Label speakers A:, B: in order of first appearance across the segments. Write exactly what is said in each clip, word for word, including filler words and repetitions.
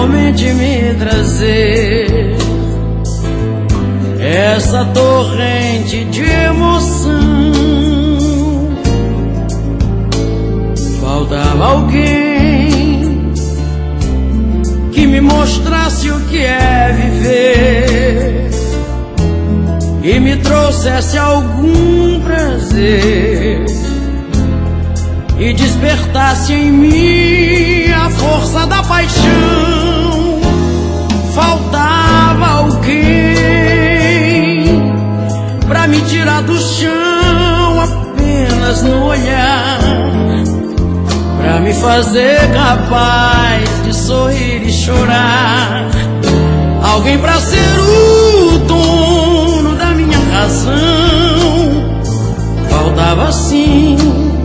A: realmente me trazer essa torrente de emoção. Faltava alguém que me mostrasse o que é viver e me trouxesse algum prazer e despertasse em mim a força da paixão. Faltava alguém pra me tirar do chão apenas no olhar, pra me fazer capaz de sorrir e chorar. Alguém pra ser o dono da minha razão. Faltava sim.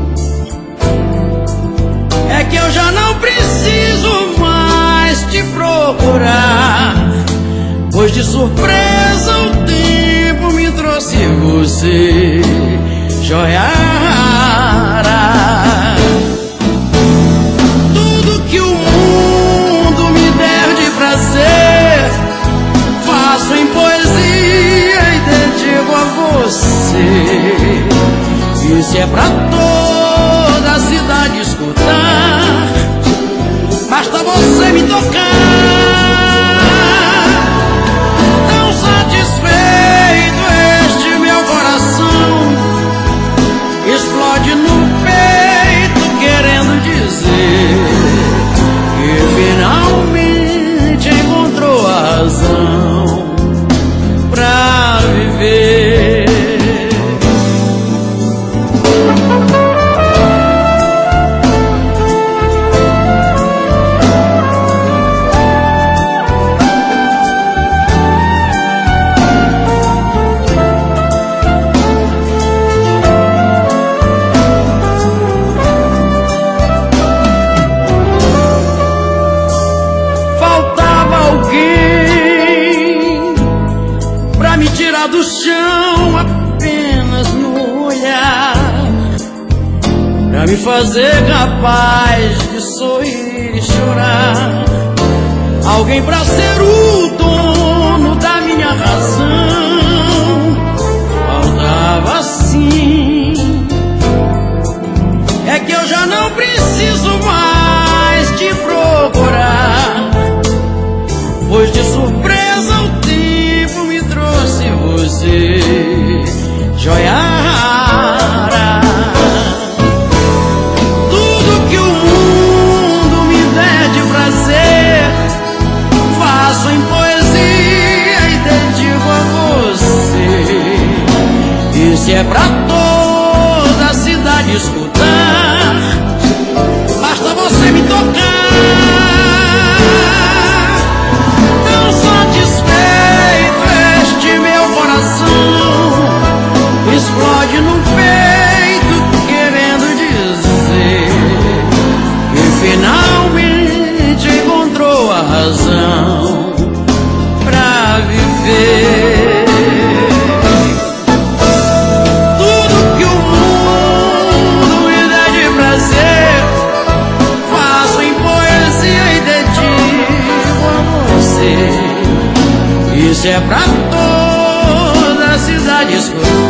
A: É que eu já não preciso mais te procurar, pois de surpresa o tempo me trouxe você, joia rara. Tudo que o mundo me der de prazer, faço em poesia e dedico a você. Isso é pra toda a cidade escutar, basta você me tocar. Tão satisfeito este meu coração explode no peito querendo dizer que finalmente encontrou a razão pra viver. Me tirar do chão apenas no olhar, pra me fazer capaz de sorrir e chorar. Alguém pra ser o dono da minha razão. Faltava sim. É que eu já não preciso mais te procurar, pois de surpresa o tempo me trouxe você, joia rara. Tudo que o mundo me der de prazer, faço em poesia e dedico a você. Isso é pra toda a cidade escutar, basta você me tocar. Explode no peito querendo dizer que finalmente encontrou a razão pra viver. Tudo que o mundo me der de prazer, faço em poesia e dedico a você. Isso é pra toda a cidade escutar,